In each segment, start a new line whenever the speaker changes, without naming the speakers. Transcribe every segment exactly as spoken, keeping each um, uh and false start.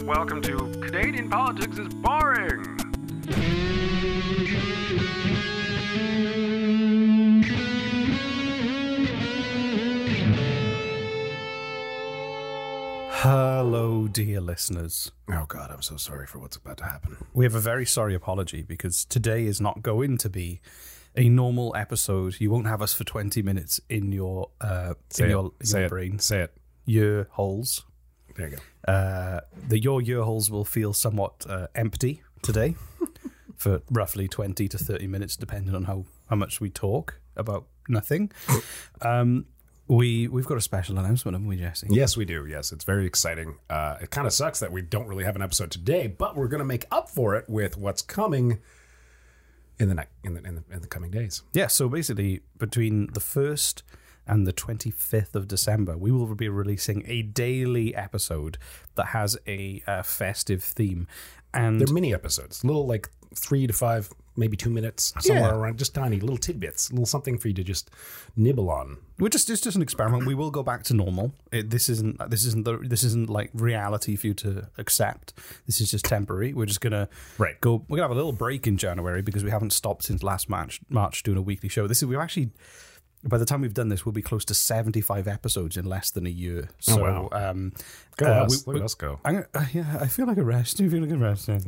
Welcome to Canadian Politics is Boring.
Hello, dear listeners.
Oh God, I'm so sorry for what's about to happen.
We have a very sorry apology because today is not going to be a normal episode. You won't have us for twenty minutes in your uh, in
it.
your, in
Say
your
it.
brain.
Say it.
Ear holes.
There you go.
Uh, the your ear holes will feel somewhat uh, empty today for roughly twenty to thirty minutes, depending on how, how much we talk about nothing. Um, we we've got a special announcement, haven't we, Jesse?
Yes, we do. Yes, it's very exciting. Uh, it kind of sucks that we don't really have an episode today, but we're going to make up for it with what's coming in the ne- in the in the, in the coming days.
Yeah. So basically, between the first and the twenty-fifth of December, we will be releasing a daily episode that has a uh, festive theme. And
They're mini episodes, little like three to five, maybe two minutes, somewhere
Yeah.
around, just tiny little tidbits, little something for you to just nibble on.
we're just it's just an experiment. We will go back to normal. It, this isn't this isn't the this isn't like reality for you to accept. This is just temporary. We're just gonna
Right.
go. We're gonna have a little break in January because we haven't stopped since last March. March doing a weekly show. This is we've actually. By the time we've done this, we'll be close to seventy-five episodes in less than a year. So,
wow.
um,
Go
uh,
us.
we-
Look at us go.
I'm gonna, uh, yeah, I feel like a rest. I feel like a rest. I'm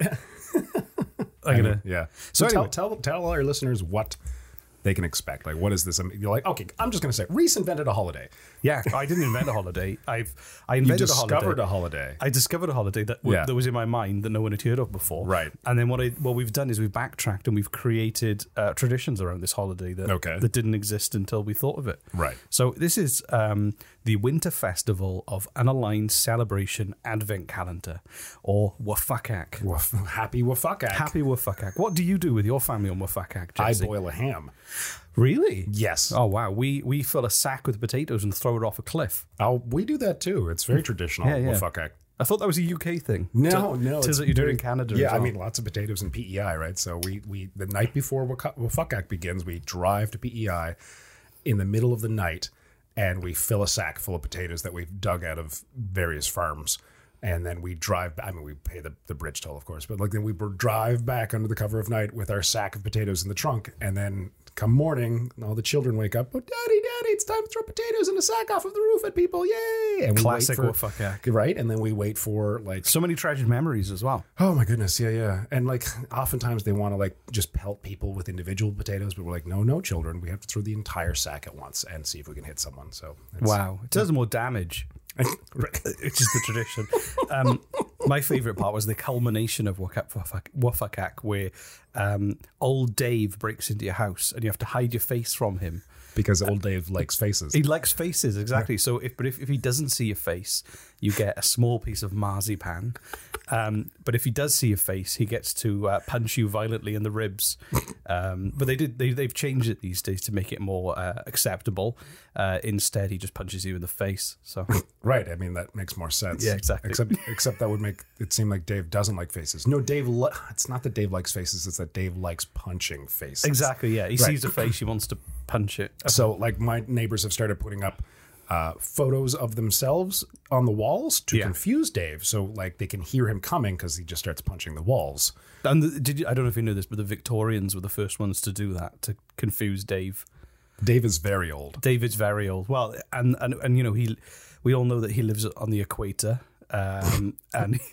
I
gonna.
know, yeah. So,
So
tell,
anyway.
tell tell all our listeners what they can expect. Like, what is this? I mean, you're like, okay, I'm just going to say, Reese invented a holiday.
Yeah, I didn't invent a holiday. I've I
You
invented a
discovered
holiday.
a holiday.
I discovered a holiday that w-
Yeah.
that was in my mind that no one had heard of before.
Right.
And then what I what we've done is we've backtracked and we've created uh, traditions around this holiday that
Okay.
that didn't exist until we thought of it.
Right.
So this is um, the Winter Festival of Unaligned Celebration Advent Calendar, or Wafakak.
Woof, happy Wafakak.
Happy Wafakak. What do you do with your family on Wafakak,
I
Jesse?
boil a ham.
Really?
Yes.
Oh wow. We we fill a sack with potatoes and throw it off a cliff.
Oh, we do that too. It's very traditional.
Yeah, yeah.
Wafakak.
I thought that was a U K thing.
No,
T-
no.
Tis
it's
that you do
very-
in Canada.
Yeah,
as
I
well.
mean, lots of potatoes and P E I, right? So we, we the night before Waka- Wafakak begins, we drive to P E I in the middle of the night, and we fill a sack full of potatoes that we've dug out of various farms. And then we drive back. I mean, we pay the, the bridge toll, of course, but like then we drive back under the cover of night with our sack of potatoes in the trunk. And then come morning, all the children wake up. Oh, daddy, daddy, it's time to throw potatoes in a sack off of the roof at people. Yay. And we
Classic
wait for,
Wafakak.
right? And then we wait for like
So many treasured memories as well.
oh my goodness, yeah, yeah. And like oftentimes they want to like just pelt people with individual potatoes, but we're like, no, no, children. We have to throw the entire sack at once and see if we can hit someone. So it's,
Wow. It does more damage, which is the tradition. Um, my favourite part was the culmination of Waka- Wafak- Wafakak, where um, old Dave breaks into your house and you have to hide your face from him.
because old Dave likes faces.
He likes faces, exactly. So, if but if, if he doesn't see your face, you get a small piece of marzipan. Um, but if he does see your face, he gets to uh, punch you violently in the ribs. Um, but they did they, they've changed it these days to make it more uh, acceptable. Uh, instead, he just punches you in the face. So
Right. I mean, that makes more sense.
Yeah, exactly.
Except, except that would make it seem like Dave doesn't like faces. No, Dave. Li- it's not that Dave likes faces. It's that Dave likes punching faces.
exactly, yeah, he sees a face, he wants to punch it.
So, like, my neighbors have started putting up uh, photos of themselves on the walls to
Yeah.
confuse Dave. So, like, they can hear him coming because he just starts punching the walls.
And the, did you, I don't know if you knew this, but the Victorians were the first ones to do that to confuse Dave.
Dave is very old.
David's very old. Well, and and, and you know he, we all know that he lives on the equator, um, and he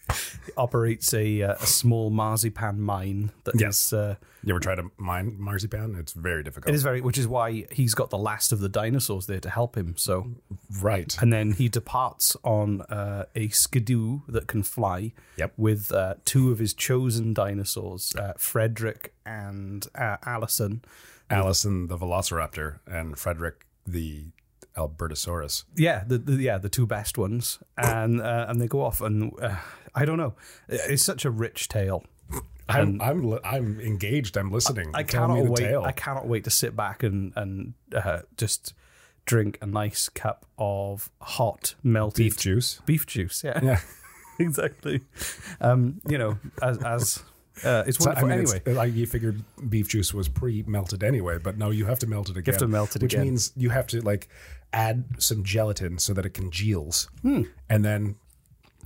operates a uh, a small marzipan mine that is.
Yes.
Uh,
You ever try to mine marzipan? It's very difficult.
it is very, which is why he's got the last of the dinosaurs there to help him. So,
Right.
and then he departs on uh, a skidoo that can fly.
Yep.
With uh, two of his chosen dinosaurs, uh, Frederick and uh, Allison.
Allison the Velociraptor and Frederick the Albertosaurus.
Yeah, the, the yeah the two best ones, and uh, and they go off, and uh, I don't know. It's such a rich tale.
I'm I'm li- I'm engaged. I'm listening.
I
Tell
cannot
me the
wait.
tale.
I cannot wait to sit back and and uh, just drink a nice cup of hot melted
Beef juice.
Beef juice. Yeah,
Yeah.
exactly. Um, you know, as as uh, it's
So, I
wonderful.
mean,
anyway,
it's, like you figured beef juice was pre-melted anyway, but no, you have to melt it again.
to melt it
which
again.
means you have to like add some gelatin so that it congeals,
Hmm.
and then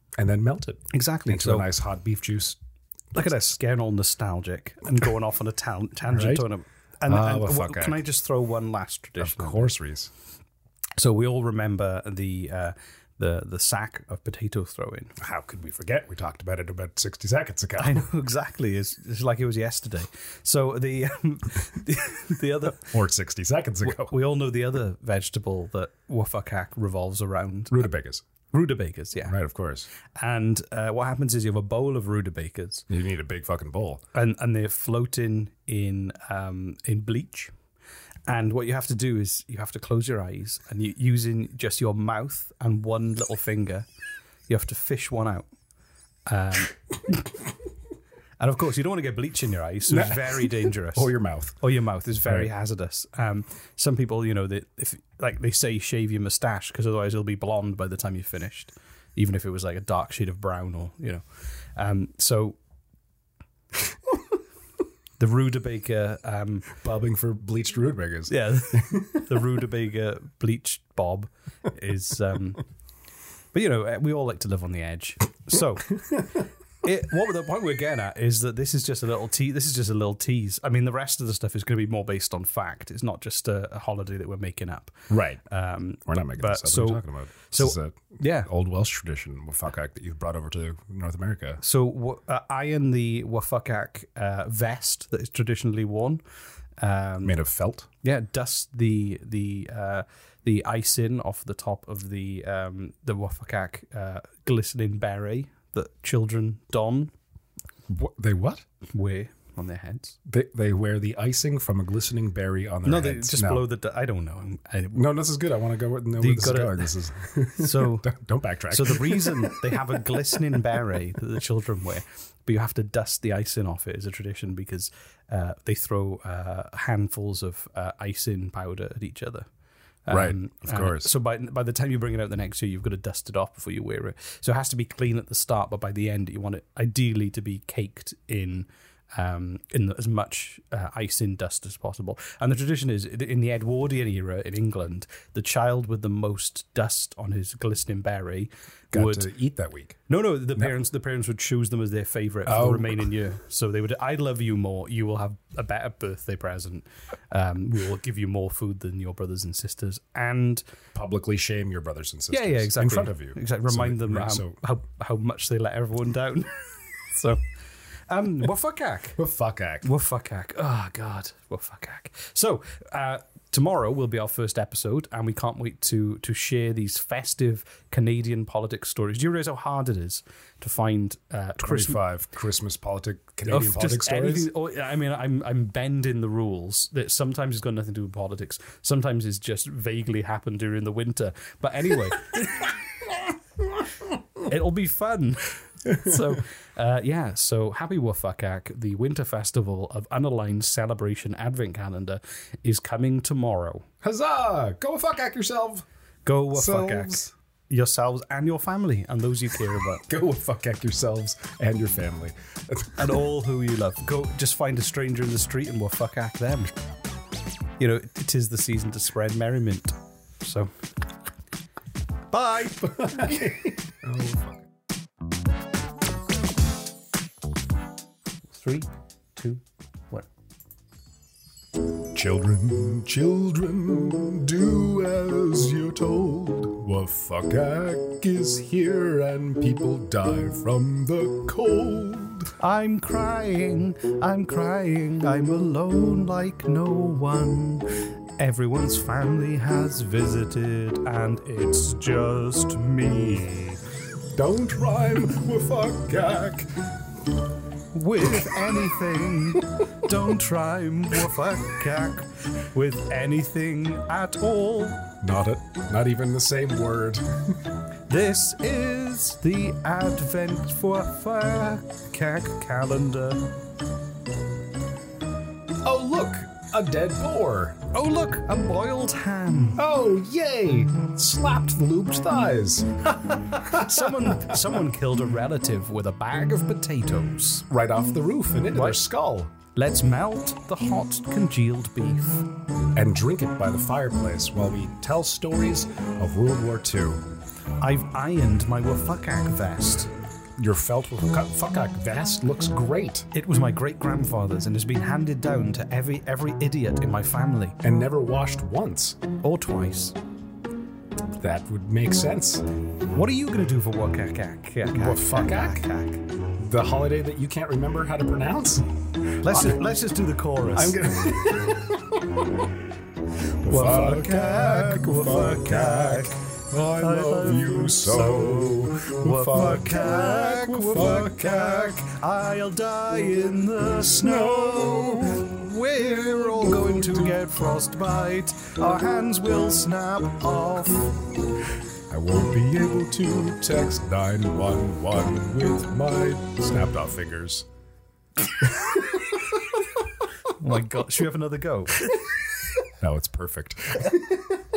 And then melt it
Exactly.
into
So
a nice hot beef juice.
look at us getting all nostalgic and going off on a ta- tangent
Right?
on a. And,
Ah,
and
well,
w-
fuck
can
it.
I just throw one last
Of
tradition?
course, Reese.
So we all remember the uh, the the sack of potato throwing.
How could we forget? We talked about it about sixty seconds ago.
I know exactly. It's, it's like it was yesterday. So the um, the, the other
Or sixty seconds ago.
we all know the other vegetable that wafakak revolves around.
Rutabagas.
Rutabagas, yeah.
Right, of course.
And uh, what happens is you have a bowl of rutabagas,
You need a big fucking bowl.
and, and they're floating in um, in bleach. And what you have to do is you have to close your eyes, and you, using just your mouth and one little finger, you have to fish one out. Um, and of course, you don't want to get bleach in your eyes, so it's very dangerous.
Or your mouth.
Or your mouth is very
Right.
hazardous. Um, some people, you know, they, if like they say, shave your mustache because otherwise it'll be blonde by the time you're finished, even if it was like a dark shade of brown or you know. Um, so the rutabaga, um,
Bobbing for bleached rutabagas.
yeah, the rutabaga bleached bob is. Um, but you know, we all like to live on the edge, so. It, what the point we're getting at is that this is just a little te- This is just a little tease. I mean, the rest of the stuff is going to be more based on fact. It's not just a, a holiday that we're making up.
Right.
Um,
We're not making
but
this up.
so-
what are you talking about?
so-
this is a
yeah.
old Welsh tradition, wafakak, that you've brought over to North America.
So w- uh, iron the wafakak uh, vest that is traditionally worn. Um,
Made of felt.
yeah, dust the the uh, the icing off the top of the um, the wafakak uh, glistening beret that children don
What, they what?
wear on their heads.
They, they wear the icing from a glistening berry on their
No, they
heads.
just
no.
blow the. d- I don't know. I,
No, this is good. I want to go where, know where
You
this
gotta-
is going. This is
so
don't, don't backtrack.
So the reason they have a glistening beret that the children wear, but you have to dust the icing off it is a tradition because uh, they throw uh, handfuls of uh, icing powder at each other. Um,
Right, of
and
course.
So by by the time you bring it out the next year, you've got to dust it off before you wear it. So it has to be clean at the start, but by the end, you want it ideally to be caked in um, in the, as much uh, icing dust as possible. And the tradition is in the Edwardian era in England, the child with the most dust on his glistening beret
Got
would
to eat that week.
no, no. The parents, the parents would choose them as their favorite for
Oh.
the remaining year. So they would. I love you more. You will have a better birthday present. Um, we will give you more food than your brothers and sisters. And
Publicly shame your brothers and sisters.
yeah, yeah, exactly.
In front of you.
Exactly. Remind
So-
them
right,
how,
so,
how how much they let everyone down. so, um, wafakak.
wafakak.
Wafakak. Oh, God. Wafakak. So, uh, tomorrow will be our first episode, and we can't wait to to share these festive Canadian politics stories. Do you realize how hard it is to find uh, Christmas?
twenty-five Christmas politic Canadian
Of
politics
just
stories.
anything. Or, I mean, I'm I'm bending the rules. That sometimes it's got nothing to do with politics. Sometimes it's just vaguely happened during the winter. But anyway, it'll be fun. So, uh, yeah. So, happy Wafakak, the Winter Festival of Unaligned Celebration Advent Calendar, is coming tomorrow.
Huzzah! Go wafakak yourself.
Go Wafakak
Selves.
yourselves and your family and those you care about.
Go wafakak yourselves and your family.
And all who you love. Go, just find a stranger in the street and we'll fuck act them. You know, it is the season to spread merriment. So, bye.
Oh, fuck.
Three, two, one.
Children, children, do as you're told. Wafakak is here and people die from the cold.
I'm crying, I'm crying, I'm alone like no one. Everyone's family has visited and it's just me.
Don't rhyme, wafakak.
With anything, don't rhyme wafakak with anything at all.
Not it. Not even the same word.
This is the Advent Wafakak calendar.
Oh, look! A dead boar.
Oh look, a boiled ham.
Oh, yay! Slapped the lubed thighs.
Someone, someone killed a relative with a bag of potatoes.
Right off the roof and into their
What?
skull.
Let's melt the hot congealed beef.
And drink it by the fireplace while we tell stories of World War Two.
I've ironed my Wafakak vest.
Your felt Wafakak vest looks great.
It was my great-grandfather's and has been handed down to every every idiot in my family.
And never washed once.
Or twice.
That would make sense.
What are you going to do for Wafakak?
Wafakak? The holiday that you can't remember how to pronounce?
Let's just, let's just do the chorus.
I'm gonna. Wafakak, Wafakak, I love you so. Wafakak, Wafakak,
I'll die in the snow. We're all going to get frostbite. Our hands will snap off.
I won't be able to text nine one one with my snapped off fingers.
Oh my God. Should we have another go?
No, it's perfect.